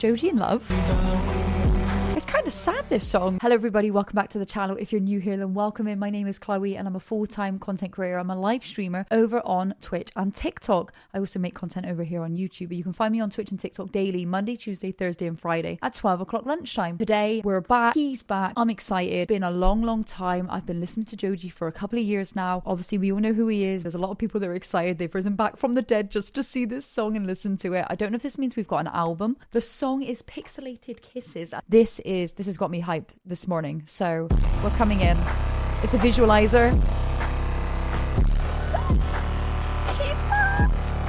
Joji in love? It's kind of sad, this song. Hello everybody, welcome back to the channel. If you're new here, then welcome in. My name is Chloe and I'm a full-time content creator. I'm a live streamer over on Twitch and TikTok. I also make content over here on YouTube, but you can find me on Twitch and TikTok daily, Monday, Tuesday, Thursday and Friday at 12 o'clock lunchtime. Today, we're back. He's back. I'm excited. Been a long time. I've been listening to Joji for a couple of years now. Obviously, we all know who he is. There's a lot of people that are excited. They've risen back from the dead just to see this song and listen to it. I don't know if this means we've got an album. The song is Pixelated Kisses. This has got me hyped this morning, so we're coming in. It's a visualizer. He's back.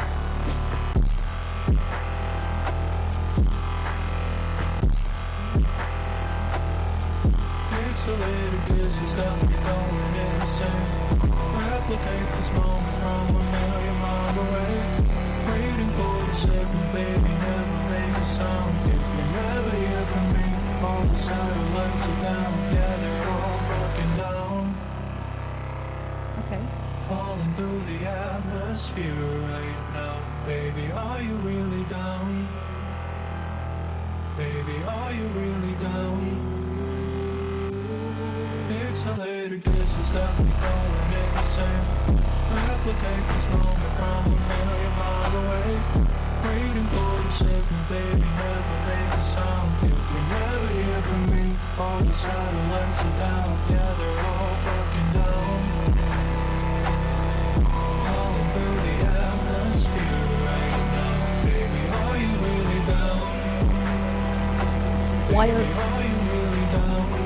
Pixelated kisses got me going insane. Replicate this moment from a million miles away. Waiting for the signal, baby, never make a sound. If you never hear from me, all the satellites are down, yeah, they're all fucking down. Okay. Falling through the atmosphere right now. Baby, are you really down? Baby, are you really down? Pixelated kisses got me going insane. Replicate this moment from a million miles away. Waiting for the signal, baby, never make a sound. If you never hear from me, all the satellites are down, yeah, they're all fucking down. Falling through the atmosphere right now. Baby, are you really down? Why Baby, are you really down?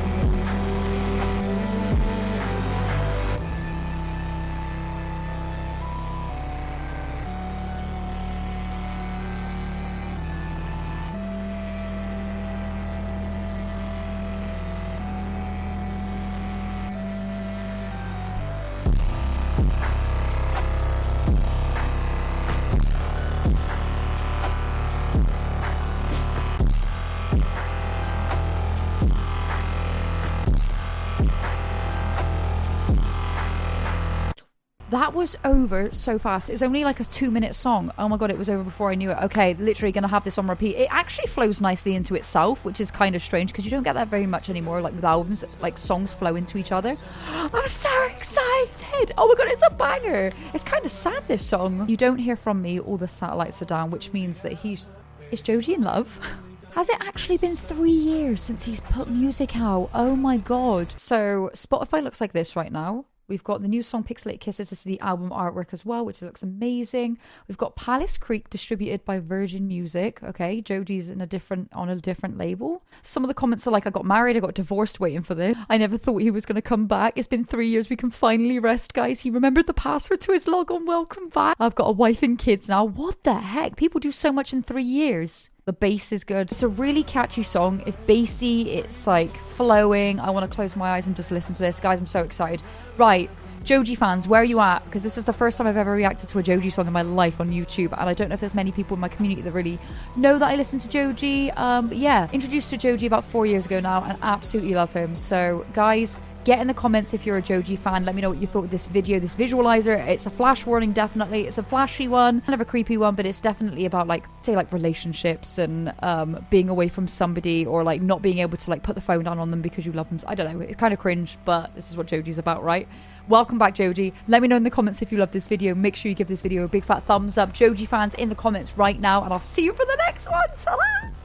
That was over so fast. It's only like a 2-minute song. Oh my god, it was over before I knew it. Okay, literally gonna have this on repeat. It actually flows nicely into itself, which is kind of strange because you don't get that very much anymore. Like with albums, like songs flow into each other. I'm so excited. Oh my god, it's a banger. It's kind of sad, this song. You don't hear from me, all the satellites are down, which means that is Joji in love? Has it actually been 3 years since he's put music out? Oh my god. So Spotify looks like this right now. We've got the new song Pixelated Kisses. This is the album artwork as well, which looks amazing. We've got Palace Creek distributed by Virgin Music. Okay, Joji's on a different label. Some of the comments are like, I got married, I got divorced waiting for this. I never thought he was going to come back. It's been 3 years. We can finally rest, guys. He remembered the password to his logon. Welcome back. I've got a wife and kids now. What the heck? People do so much in 3 years. The bass is good. It's a really catchy song. It's bassy. It's like flowing. I want to close my eyes and just listen to this. Guys, I'm so excited. Right. Joji fans, where are you at? Because this is the first time I've ever reacted to a Joji song in my life on YouTube. And I don't know if there's many people in my community that really know that I listen to Joji. But yeah, introduced to Joji about 4 years ago now and absolutely love him. So guys, get in the comments if you're a Joji fan. Let me know what you thought of this video, this visualizer. It's a flash warning, definitely. It's a flashy one, kind of a creepy one, but it's definitely about like, say like relationships and being away from somebody or like not being able to like put the phone down on them because you love them. I don't know. It's kind of cringe, but this is what Joji's about, right? Welcome back, Joji. Let me know in the comments if you love this video. Make sure you give this video a big fat thumbs up. Joji fans in the comments right now, and I'll see you for the next one. Ta-da!